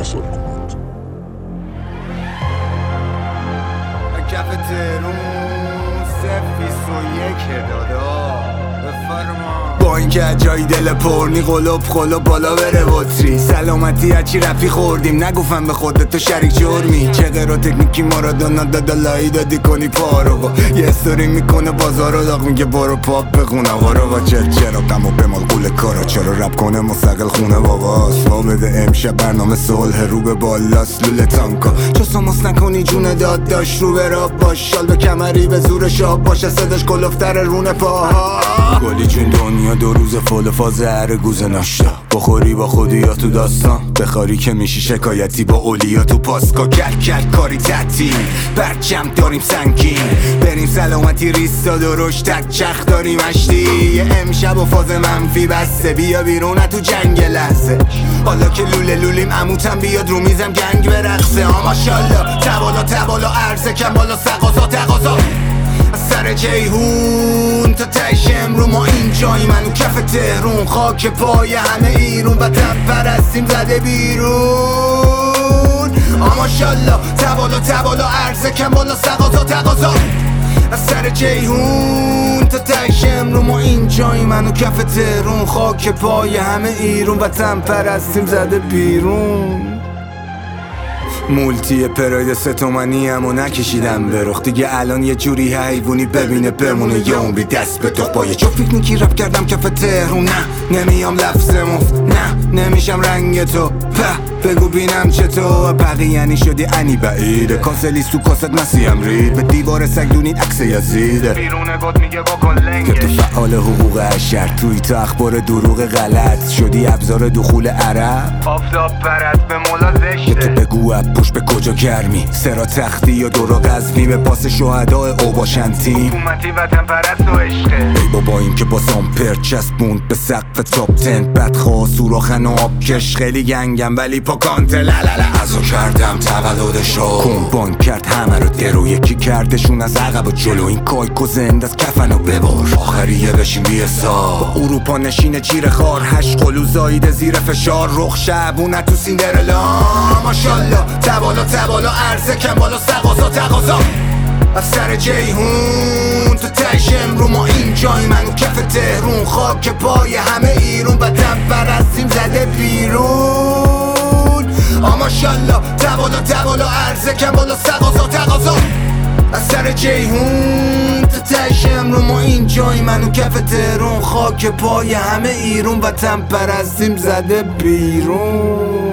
اثر کند. کف تهرون 021 دادا بفرما. با اینکه جای دل پرنی قلوب بالا بره بطری سلامتی هرچی رفی خوردیم نگفتم به خودت تو شریک جرمی چه غیر و تکنیکی مارادونا دادا لایی دادی کنی پارو یه استوری میکنه بازارو داغ میگه برو پاپ بخون آوارو با چرا قمو بمال قول کارا چرا رپ کنه مستقل خونه باباست وا بده امشب برنامه صلح رو به بالاست لوله تانکا چو ساماس نکنی جون داد داشت رو به راب باش شال به کمری به زور شاب باشه صداش کلفتر رونه پاها گلی جون دنیا دو روز فول فاز هر گوزه ناشتا بخوری با خودی یا تو داستان بخاری که میشی شکایتی با اولیا تو پاسکا کل کاری تعطیل برچم داریم سنگین بریم سلامتی ریستا درشت تک چخ داریم اشتی امشب و فاز منفی بسته بیا بیرون تو جنگ لحظه حالا که لولیم عموتم بیاد رو میزم گنگ برقصه ماشالله تبالا عرضه کم بالا سقازا تقاضا سر جیهون تا تش امرو ما اینجایی منو کف تهرون خاک پای همه ایرون وطن پرستیم زده بیرون ماشالله تبالا عرضه کم بالا سقازا تقاضا سر جیهون تا تش امرو ما اینجایی منو کف تهرون خاک پای همه ایرون وطن پرستیم زده بیرون مولتی پراید 3 تومنی همو نکشیدم به رخ دیگه الان یه جوری حیوونی ببینه بمونه یا عمری دست به دخ با یه چو پیکنیکی رپ کردم کف تهرون نه نمیام لفظ مفت نه نمیشم رنگ تو بگو بینم چطور بقیه شدی انی بعیده کاسلیس تو کاست مسیم رید به دیوار سگدونید عکس یزیده بیرون گد میگه بکن لنگش که تو فعال حقوق اشر توی تو اخبار دروغ غلط شدی ابزار دخول عرب آفتاب پرد به مولا زشته تو بگو پشت به کجا گرمی سرا تختی یا دورا قذفی به پاس شهدای او باشن تیم حکومتی وطن پرست و عشقه ای بابا این که باز آمپر چسبوند به سقف تاپ 10 بدخواه سوراخن و آبکش خیلی گنگم ولی پاکانت لالala ازو کردم تولدشو کمبان کرد همه رو درو یکی کردشون از عقب و جلو این کایکو زند از کفنو ببار آخریه بشیم بیسا با اروپا نشین جیر خار 8 قلو زایده زیر فشار رخ شعبونه تو سیندرلا ماشالله تبالا عرضه کم بالا سقازا تقاضا از سر جیهون تو تش امرو ما اینجایی منو کف تهرون خاک پای همه ایرون وطن پرستیم زده بیرون ماشالله تبالا عرضه کم بالا سقازا تقاضا از سر جیهون تو تش امرو ما اینجایی منو کف تهرون خاک پای همه ایرون وطن پرستیم زده بیرون